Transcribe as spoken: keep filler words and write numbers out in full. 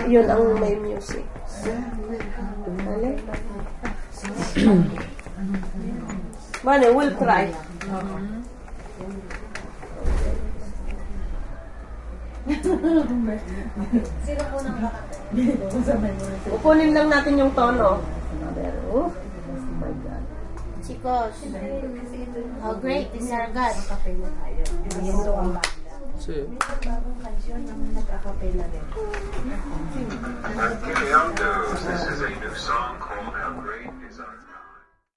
yun ang may music. Dali. Bale, we'll try. Sino po nang bakit? Upunin lang natin yung tono. Oh my God. Chicos, how great is our God? Sí. This is a new song called How Great Is Our God.